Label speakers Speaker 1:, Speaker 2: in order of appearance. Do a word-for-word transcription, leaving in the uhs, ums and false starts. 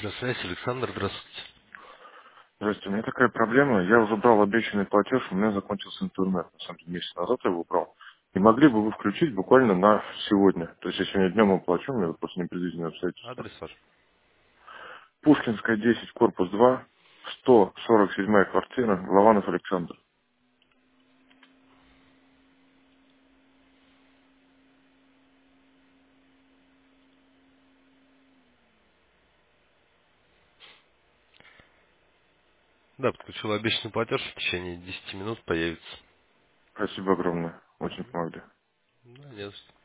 Speaker 1: Связь, Александр, здравствуйте.
Speaker 2: Здравствуйте, у меня такая проблема. Я уже брал обещанный платеж, у меня закончился интернет. На самом деле, месяц назад я его брал. Не могли бы вы включить буквально на сегодня? То есть, я сегодня днем оплачу, у меня просто непредвиденные обстоятельства.
Speaker 1: Адрес ваш?
Speaker 2: Пушкинская, десять, корпус два, сто сорок седьмая квартира, Лаванов Александр.
Speaker 1: Да, подключил обещанный платеж, в течение десяти минут появится.
Speaker 2: Спасибо огромное. Очень помогли.
Speaker 1: Да, не за что.